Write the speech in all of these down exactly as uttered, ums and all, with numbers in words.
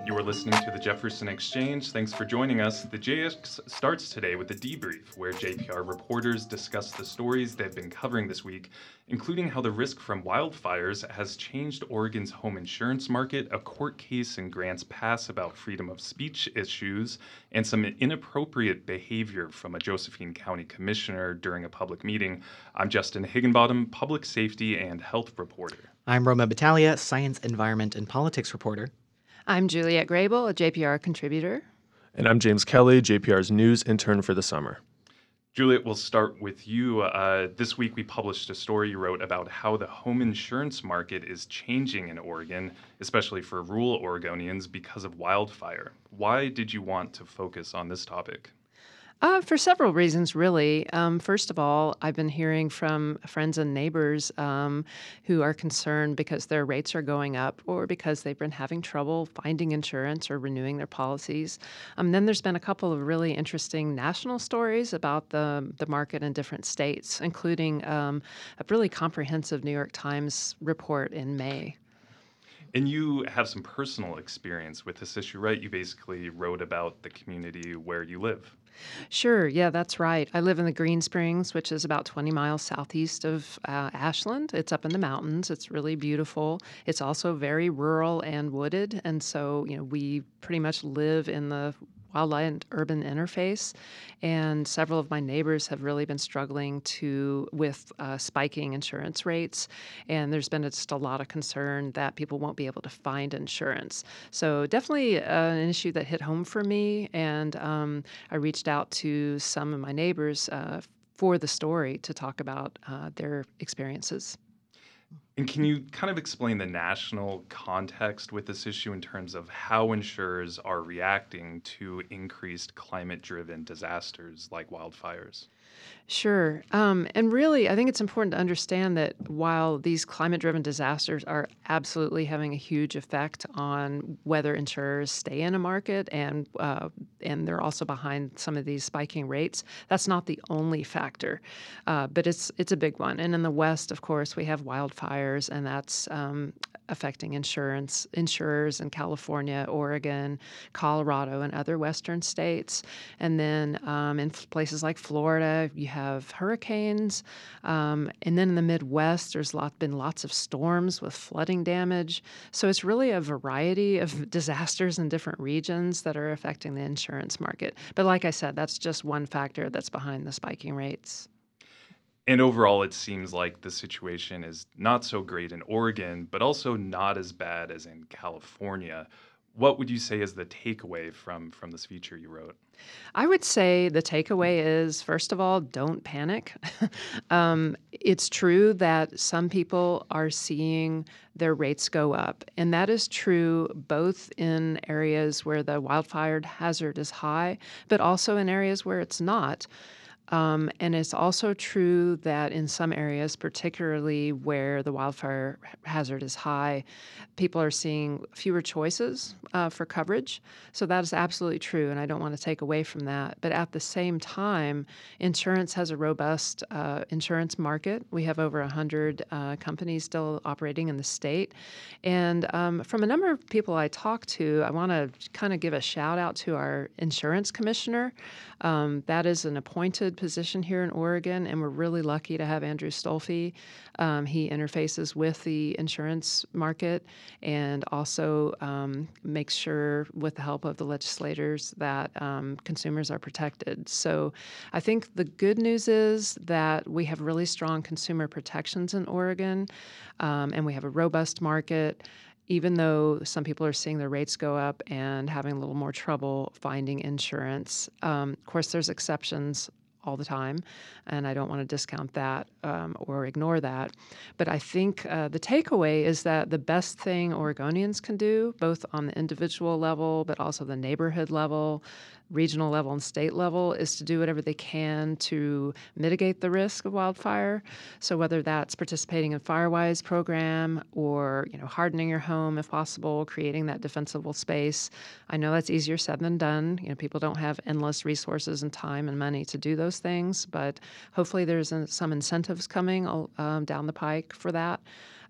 You're listening to the Jefferson Exchange. Thanks for joining us. The J X starts today with a debrief where J P R reporters discuss the stories they've been covering this week, including how the risk from wildfires has changed Oregon's home insurance market, a court case in Grants Pass about freedom of speech issues, and some inappropriate behavior from a Josephine County commissioner during a public meeting. I'm Justin Higginbottom, public safety and health reporter. I'm Roma Battaglia, science, environment, and politics reporter. I'm Juliet Grable, a J P R contributor. And I'm James Kelly, J P R's news intern for the summer. Juliet, we'll start with you. Uh, this week we published a story you wrote about how the home insurance market is changing in Oregon, especially for rural Oregonians because of wildfire. Why did you want to focus on this topic? Uh, for several reasons, really. Um, first of all, I've been hearing from friends and neighbors um, who are concerned because their rates are going up or because they've been having trouble finding insurance or renewing their policies. Um, then there's been a couple of really interesting national stories about the, the market in different states, including um, a really comprehensive New York Times report in May. And you have some personal experience with this issue, right? You basically wrote about the community where you live. Sure. Yeah, that's right. I live in the Green Springs, which is about twenty miles southeast of uh, Ashland. It's up in the mountains. It's really beautiful. It's also very rural and wooded. And so, you know, we pretty much live in the wildland urban interface, and several of my neighbors have really been struggling to with uh, spiking insurance rates, and there's been just a lot of concern that people won't be able to find insurance. So definitely uh, an issue that hit home for me, and um, I reached out to some of my neighbors uh, for the story to talk about uh, their experiences. And can you kind of explain the national context with this issue in terms of how insurers are reacting to increased climate-driven disasters like wildfires? Sure. Um, and really, I think it's important to understand that while these climate-driven disasters are absolutely having a huge effect on whether insurers stay in a market, and uh, and they're also behind some of these spiking rates, that's not the only factor, uh, but it's it's a big one. And in the West, of course, we have wildfires, and that's um, affecting insurance insurers in California, Oregon, Colorado, and other Western states. And then um, in places like Florida, you have hurricanes. Um, and then in the Midwest, there's lot, been lots of storms with flooding damage. So it's really a variety of disasters in different regions that are affecting the insurance market. But like I said, that's just one factor that's behind the spiking rates. And overall, it seems like the situation is not so great in Oregon, but also not as bad as in California. What would you say is the takeaway from, from this feature you wrote? I would say the takeaway is, first of all, don't panic. um, it's true that some people are seeing their rates go up, and that is true both in areas where the wildfire hazard is high, but also in areas where it's not. Um, and it's also true that in some areas, particularly where the wildfire hazard is high, people are seeing fewer choices uh, for coverage. So that is absolutely true, and I don't want to take away from that. But at the same time, insurance has a robust uh, insurance market. We have over one hundred uh, companies still operating in the state. And um, from a number of people I talked to, I want to kind of give a shout out to our insurance commissioner. Um, that is an appointed position here in Oregon, and we're really lucky to have Andrew Stolfi. Um, he interfaces with the insurance market and also um, makes sure, with the help of the legislators, that um, consumers are protected. So I think the good news is that we have really strong consumer protections in Oregon, um, and we have a robust market. Even though some people are seeing their rates go up and having a little more trouble finding insurance. Um, of course, there's exceptions all the time, and I don't want to discount that um, or ignore that. But I think uh, the takeaway is that the best thing Oregonians can do, both on the individual level, but also the neighborhood level, regional level, and state level, is to do whatever they can to mitigate the risk of wildfire. So whether that's participating in FireWise program or, you know, hardening your home if possible, creating that defensible space. I know that's easier said than done. You know, people don't have endless resources and time and money to do those things, but hopefully there's some incentives coming um, down the pike for that.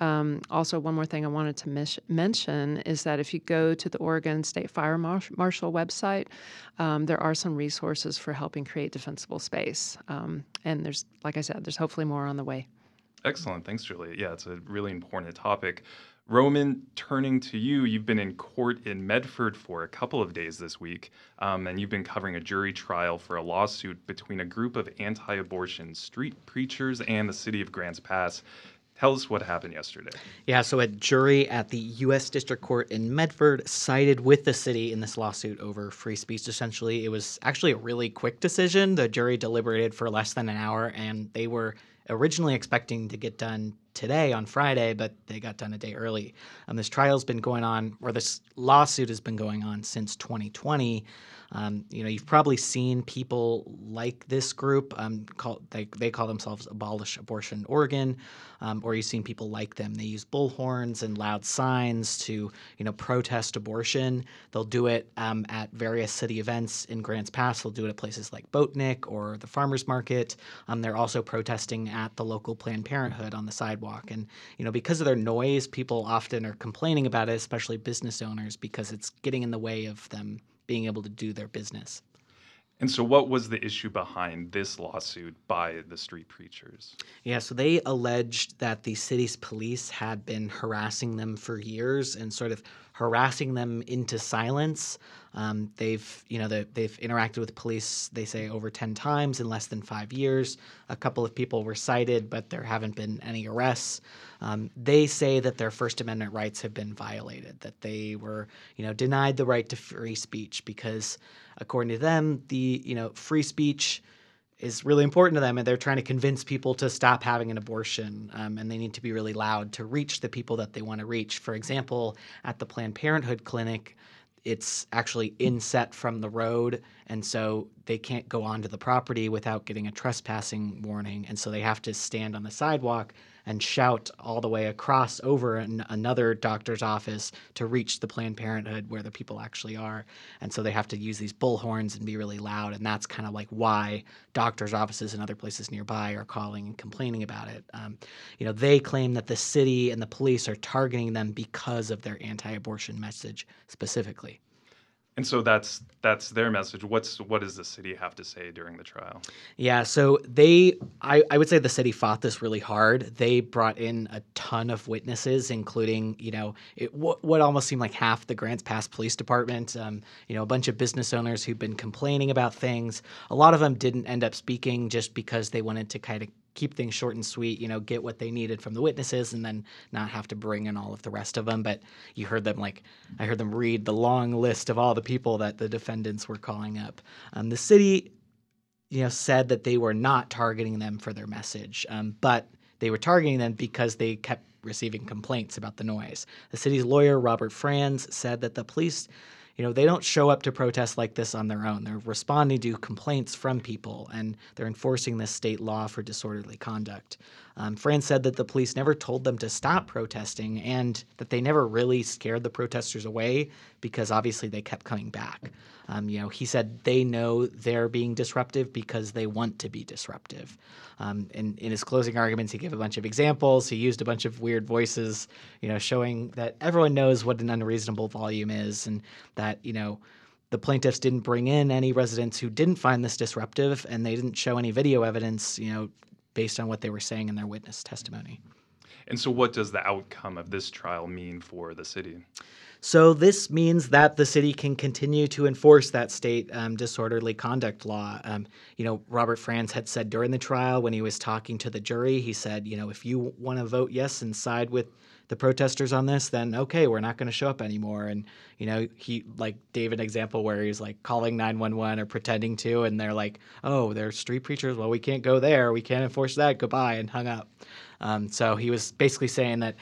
Um, also, one more thing I wanted to mis- mention is that if you go to the Oregon State Fire Mar- Marshal website, um, there are some resources for helping create defensible space. Um, and there's, like I said, there's hopefully more on the way. Excellent. Thanks, Julie. Yeah, it's a really important topic. Roman, turning to you, you've been in court in Medford for a couple of days this week, um, and you've been covering a jury trial for a lawsuit between a group of anti-abortion street preachers and the city of Grants Pass. Tell us what happened yesterday. Yeah, so a jury at the U S District Court in Medford sided with the city in this lawsuit over free speech, essentially. It was actually a really quick decision. The jury deliberated for less than an hour, and they were originally expecting to get done today on Friday, but they got done a day early. Um, this trial's been going on, or this lawsuit has been going on since twenty twenty. Um, you know, you've probably seen people like this group. Um, call, they, they call themselves Abolish Abortion Oregon, um, or you've seen people like them. They use bullhorns and loud signs to, you know, protest abortion. They'll do it um, at various city events in Grants Pass. They'll do it at places like Boatnick or the Farmers Market. Um, they're also protesting at the local Planned Parenthood on the sidewalk. And, you know, because of their noise, people often are complaining about it, especially business owners, because it's getting in the way of them being able to do their business. And so what was the issue behind this lawsuit by the street preachers? Yeah, so they alleged that the city's police had been harassing them for years and sort of harassing them into silence. Um, they've, you know, the, they've interacted with police, they say, over ten times in less than five years. A couple of people were cited, but there haven't been any arrests. Um, they say that their First Amendment rights have been violated, that they were, you know, denied the right to free speech because, according to them, the, you know, free speech is really important to them, and they're trying to convince people to stop having an abortion, um, and they need to be really loud to reach the people that they want to reach. For example, at the Planned Parenthood clinic, it's actually inset from the road, and so they can't go onto the property without getting a trespassing warning, and so they have to stand on the sidewalk and shout all the way across over an, another doctor's office to reach the Planned Parenthood where the people actually are. And so they have to use these bullhorns and be really loud, and that's kind of like why doctors' offices and other places nearby are calling and complaining about it. Um, you know, they claim that the city and the police are targeting them because of their anti-abortion message specifically. And so that's that's their message. What's what does the city have to say during the trial? Yeah, so they, I, I would say the city fought this really hard. They brought in a ton of witnesses, including, you know, it, what, what almost seemed like half the Grants Pass Police Department, um, you know, a bunch of business owners who've been complaining about things. A lot of them didn't end up speaking just because they wanted to kind of keep things short and sweet, you know, get what they needed from the witnesses and then not have to bring in all of the rest of them. But you heard them, like, I heard them read the long list of all the people that the defendants were calling up. Um, the city, you know, said that they were not targeting them for their message, um, but they were targeting them because they kept receiving complaints about the noise. The city's lawyer, Robert Franz, said that the police, you know, they don't show up to protests like this on their own. They're responding to complaints from people, and they're enforcing this state law for disorderly conduct. Um, Franz said that the police never told them to stop protesting and that they never really scared the protesters away because obviously they kept coming back. Um, you know, he said they know they're being disruptive because they want to be disruptive. Um, and in his closing arguments, he gave a bunch of examples. He used a bunch of weird voices, you know, showing that everyone knows what an unreasonable volume is and that, you know, the plaintiffs didn't bring in any residents who didn't find this disruptive, and they didn't show any video evidence, you know, based on what they were saying in their witness testimony. And so what does the outcome of this trial mean for the city? So this means that the city can continue to enforce that state um, disorderly conduct law. Um, you know, Robert Franz had said during the trial when he was talking to the jury, he said, you know, if you want to vote yes and side with the protesters on this, then okay, we're not going to show up anymore. And, you know, he like gave an example where he's like calling nine one one or pretending to, and they're like, oh, they're street preachers. Well, we can't go there. We can't enforce that. Goodbye, and hung up. Um, so he was basically saying that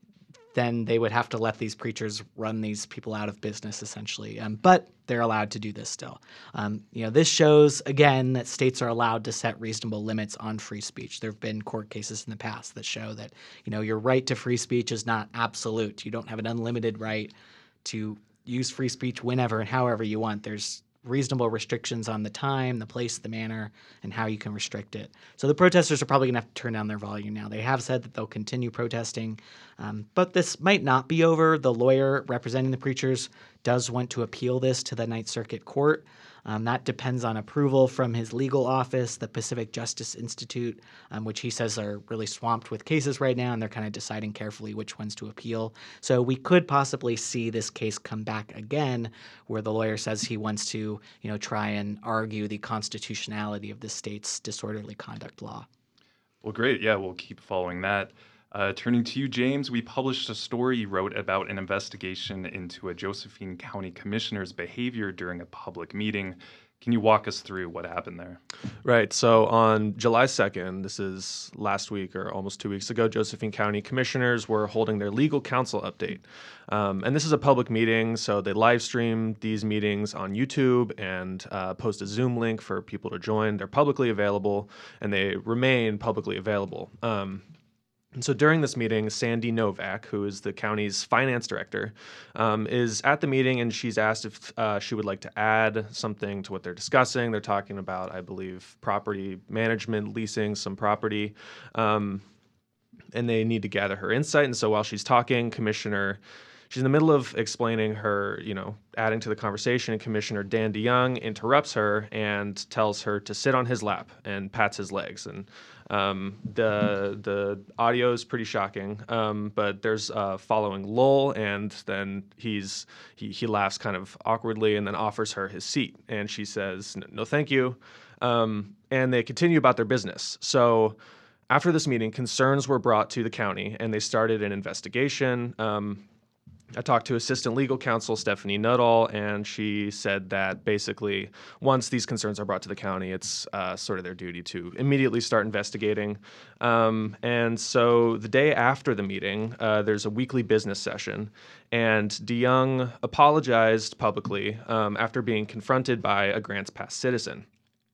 then they would have to let these preachers run these people out of business, essentially. Um, but they're allowed to do this still. Um, you know, this shows, again, that states are allowed to set reasonable limits on free speech. There have been court cases in the past that show that, you know, your right to free speech is not absolute. You don't have an unlimited right to use free speech whenever and however you want. There's reasonable restrictions on the time, the place, the manner, and how you can restrict it. So the protesters are probably going to have to turn down their volume now. They have said that they'll continue protesting, um, but this might not be over. The lawyer representing the preachers does want to appeal this to the Ninth Circuit Court. Um, that depends on approval from his legal office, the Pacific Justice Institute, um, which he says are really swamped with cases right now, and they're kind of deciding carefully which ones to appeal. So we could possibly see this case come back again, where the lawyer says he wants to, you know, try and argue the constitutionality of the state's disorderly conduct law. Well, great. Yeah, we'll keep following that. Uh, turning to you, James, we published a story you wrote about an investigation into a Josephine County commissioner's behavior during a public meeting. Can you walk us through what happened there? Right. So on July second, this is last week or almost two weeks ago, Josephine County commissioners were holding their legal counsel update. Um, and this is a public meeting, so they live stream these meetings on YouTube and uh, post a Zoom link for people to join. They're publicly available, and they remain publicly available. Um, And so during this meeting, Sandy Novak, who is the county's finance director, um, is at the meeting, and she's asked if uh, she would like to add something to what they're discussing. They're talking about, I believe, property management, leasing some property, um, and they need to gather her insight. And so while she's talking, Commissioner, she's in the middle of explaining her, you know, adding to the conversation, and Commissioner Dan DeYoung interrupts her and tells her to sit on his lap and pats his legs. And um, the the audio is pretty shocking, um, but there's a following lull, and then he's he he laughs kind of awkwardly and then offers her his seat, and she says no, thank you, um, and they continue about their business. So after this meeting, concerns were brought to the county, and they started an investigation. Um, I talked to Assistant Legal Counsel Stephanie Nuttall, and she said that basically once these concerns are brought to the county, it's uh, sort of their duty to immediately start investigating. Um, and so the day after the meeting, uh, there's a weekly business session, and DeYoung apologized publicly um, after being confronted by a Grants Pass citizen.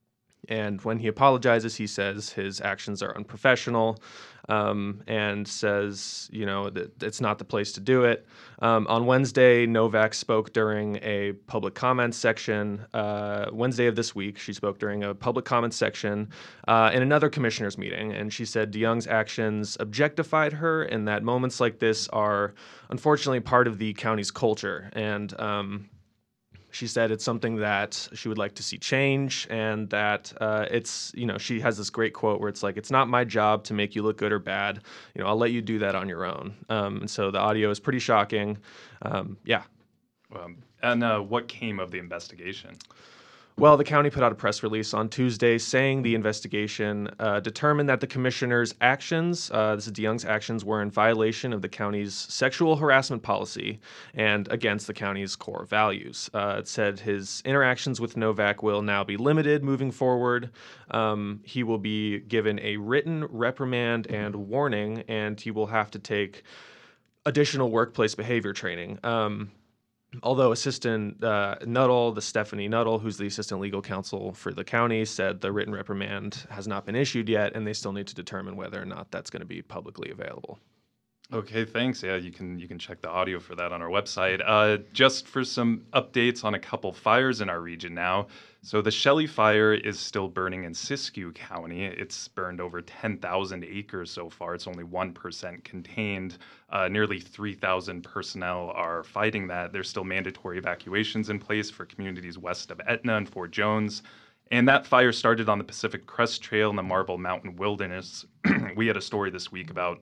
And when he apologizes, he says his actions are unprofessional, um, and says, you know, that it's not the place to do it. Um, on Wednesday, Novak spoke during a public comment section. Uh, Wednesday of this week, she spoke during a public comment section uh, in another commissioner's meeting, and she said DeYoung's actions objectified her, and that moments like this are unfortunately part of the county's culture. And um, She said it's something that she would like to see change, and that uh, it's, you know, she has this great quote where it's like, it's not my job to make you look good or bad. You know, I'll let you do that on your own. Um, and so the audio is pretty shocking. Um, yeah. Um, and uh, what came of the investigation? Well, the county put out a press release on Tuesday saying the investigation uh, determined that the commissioner's actions, uh, this is DeYoung's actions, were in violation of the county's sexual harassment policy and against the county's core values. Uh, it said his interactions with Novak will now be limited moving forward. Um, he will be given a written reprimand and warning, and he will have to take additional workplace behavior training. Um, Although Assistant uh, Nuttall, the Stephanie Nuttall, who's the Assistant Legal Counsel for the county, said the written reprimand has not been issued yet, and they still need to determine whether or not that's going to be publicly available. Okay, thanks. Yeah, you can you can check the audio for that on our website. Uh, just for some updates on a couple fires in our region now. So the Shelley Fire is still burning in Siskiyou County. It's burned over ten thousand acres so far. It's only one percent contained. Uh, nearly three thousand personnel are fighting that. There's still mandatory evacuations in place for communities west of Etna and Fort Jones. And that fire started on the Pacific Crest Trail in the Marble Mountain Wilderness. We had a story this week about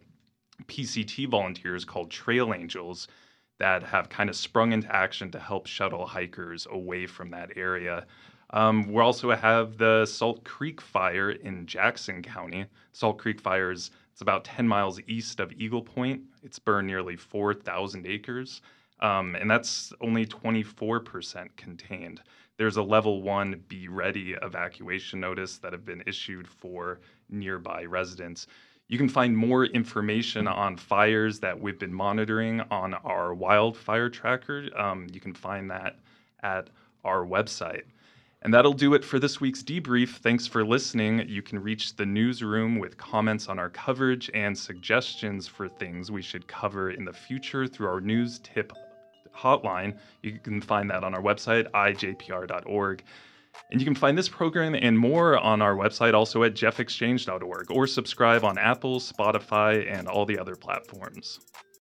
P C T volunteers called Trail Angels that have kind of sprung into action to help shuttle hikers away from that area. Um, we also have the Salt Creek Fire in Jackson County. Salt Creek Fire is it's about ten miles east of Eagle Point. It's burned nearly four thousand acres, um, and that's only twenty-four percent contained. There's a level one Be Ready evacuation notice that have been issued for nearby residents. You can find more information on fires that we've been monitoring on our wildfire tracker. Um, you can find that at our website. And that'll do it for this week's debrief. Thanks for listening. You can reach the newsroom with comments on our coverage and suggestions for things we should cover in the future through our news tip hotline. You can find that on our website, i j p r dot org. And you can find this program and more on our website, also at jeff exchange dot org, or subscribe on Apple, Spotify, and all the other platforms.